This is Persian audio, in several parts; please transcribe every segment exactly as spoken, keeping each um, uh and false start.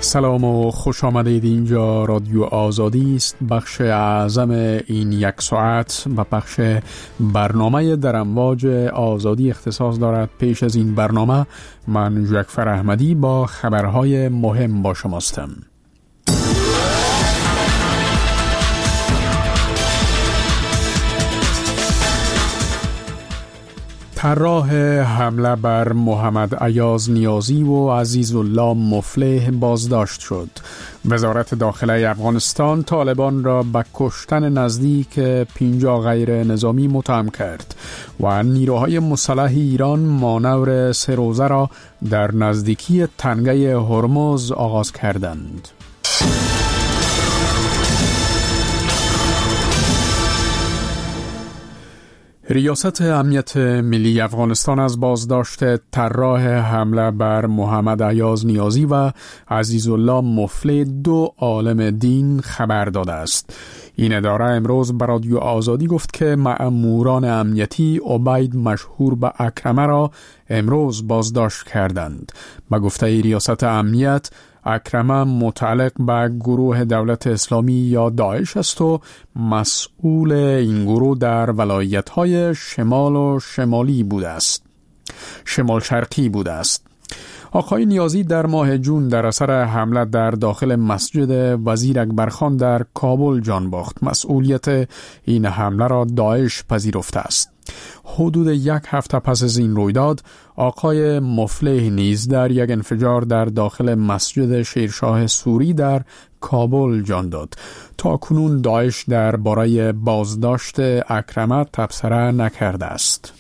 سلام و خوش آمدید. اینجا رادیو آزادی است. بخش اعظم این یک ساعت و بخش برنامه در امواج آزادی اختصاص دارد. پیش از این برنامه من جعفر احمدی با خبرهای مهم با شماستم. طراح حمله بر محمد ایاز نیازی و عزیزالله مفلح بازداشت شد. وزارت داخله افغانستان طالبان را به کشتن نزدیک پنجاه غیر نظامی متهم کرد و نیروهای مسلح ایران مانور سه روزه را در نزدیکی تنگه هرمز آغاز کردند. ریاست امنیت ملی افغانستان از بازداشت طراح حمله بر محمد ایاز نیازی و عزیزالله مفلح دو عالم دین خبر داده است. این اداره امروز به رادیو آزادی گفت که مأموران امنیتی عبید مشهور به اکرمه را امروز بازداشت کردند. به گفته ریاست امنیت، اکرمه متعلق به گروه دولت اسلامی یا داعش است و مسئول این گروه در ولایت‌های شمال و شمالی بوده است. شمال شرقی بوده است. آقای نیازی در ماه جون در اثر حمله در داخل مسجد وزیر اکبرخان در کابل جان باخت. مسئولیت این حمله را داعش پذیرفته است. حدود یک هفته پس از این رویداد، آقای مفلح نیز در یک انفجار در داخل مسجد شیرشاه سوری در کابل جان داد. تا کنون داعش در باره بازداشت اکرمه تبصره نکرده است.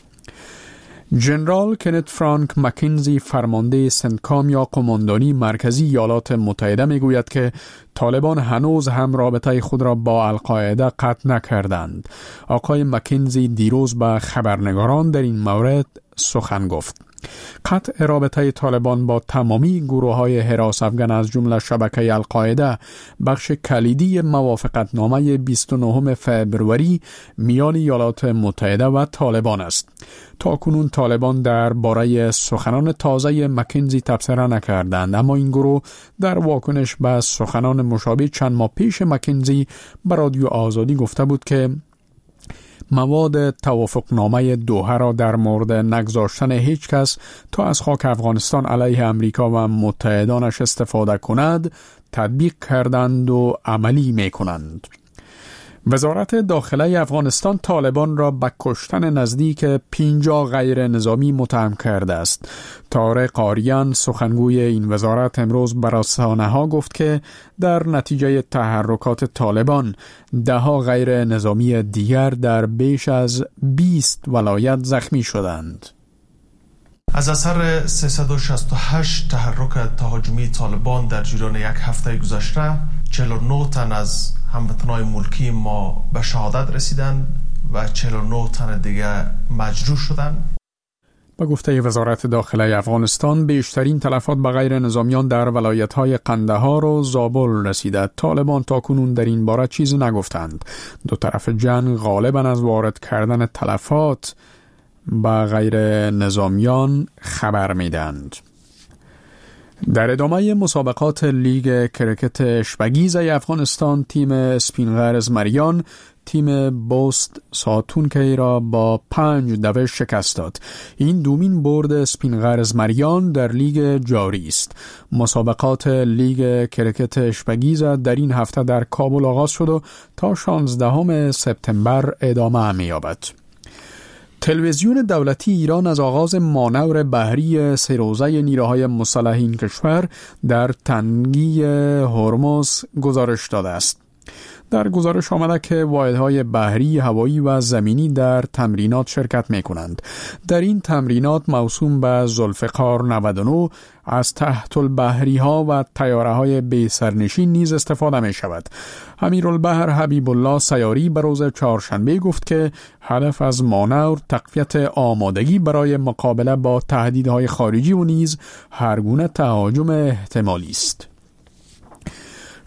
جنرال کنت فرانک مکینزی فرمانده سنتکام یا قماندانی مرکزی ایالات متحده میگوید که طالبان هنوز هم رابطه خود را با القاعده قطع نکردند. آقای مکینزی دیروز به خبرنگاران در این مورد سخن گفت. قطع رابطه طالبان با تمامی گروه‌های حراس افغان از جمله شبکه القاعده بخش کلیدی موافقتنامه بیست و نهم فوریه میان ایالات متحده و طالبان است. تا کنون طالبان در باره سخنان تازه مکینزی تبصره نکردند، اما این گروه در واکنش به سخنان مشابه چند ماه پیش مکینزی به رادیو آزادی گفته بود که مواد توافقنامه دوحه را در مورد نگذاشتن هیچ کس تا از خاک افغانستان علیه امریکا و متحدانش استفاده کند تطبیق کردند و عملی می کنند. وزارت داخله افغانستان طالبان را به کشتن نزدیک پنجاه غیر نظامی متهم کرده است. طارق آریان سخنگوی این وزارت امروز به رسانه‌ها گفت که در نتیجه تحرکات طالبان ده ها غیر نظامی دیگر در بیش از بیست ولایت زخمی شدند. از اثر سیصد و شصت و هشت تحرک تهاجمی طالبان در جریان یک هفته گذشته، چهل و نه تن از هموطنان ملکی ما به شهادت رسیدند و چهل و نه تن دیگر مجروح شدند. با گفته وزارت داخله افغانستان، بیشترین تلفات به غیر نظامیان در ولایت‌های قندهار و زابل رسیده. طالبان تاکنون در این باره چیزی نگفتند. دو طرف جنگ غالباً از وارد کردن تلفات به غیر نظامیان خبر میدند. در ادامه مسابقات لیگ کرکت اشپگیز افغانستان، تیم اسپین قرز مریان تیم بوست ساتونکی را با پنج دو شکست داد. این دومین برد اسپین قرز مریان در لیگ جاری است. مسابقات لیگ کرکت اشپگیز در این هفته در کابل آغاز شد و تا شانزدهم سپتامبر ادامه می‌یابد. تلویزیون دولتی ایران از آغاز مانور بحری سه روزه نیروهای مسلح این کشور در تنگی هرمز گزارش داده است. در گزارش آمده که واحدهای بحری، هوایی و زمینی در تمرینات شرکت می کنند. در این تمرینات موسوم به ذوالفقار نود و نه از تحت البحری ها و تیاره های بی سرنشین نیز استفاده می شود. امیرالبحر حبیب الله سیاری به روز چهارشنبه گفت که هدف از مانور تقویت آمادگی برای مقابله با تهدیدهای خارجی و نیز هر گونه تهاجم احتمالی است.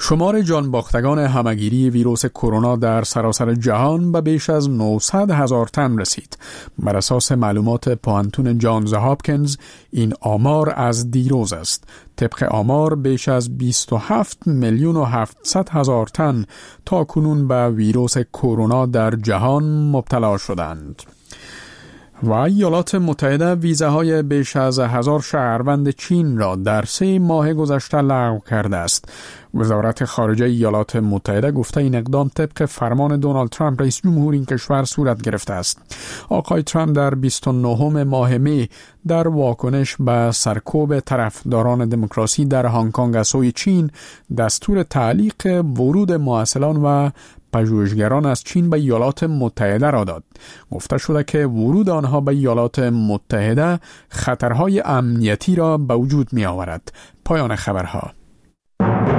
شمار جانباختگان همهگیری ویروس کرونا در سراسر جهان به بیش از نهصد هزار تن رسید. بر اساس معلومات پوهنتون جانز هاپکینز این آمار از دیروز است. طبق آمار بیش از بیست و هفت میلیون و هفتصد هزار تن تا کنون به ویروس کرونا در جهان مبتلا شدند. و ایالات متحده ویزاهای بیش از هزار شهروند چین را در سه ماه گذشته لغو کرده است. وزارت خارجه ایالات متحده گفته این اقدام طبق فرمان دونالد ترامپ رئیس جمهور این کشور صورت گرفته است. آقای ترامپ در بیست و نهم ماه می در واکنش به سرکوب طرفداران دموکراسی در هنگ کنگ از سوی چین دستور تعلیق ورود مواصلان و پژوهشگران از چین به ایالات متحده را داد. گفته شده که ورود آنها به ایالات متحده خطرهای امنیتی را به وجود می آورد. پایان خبرها.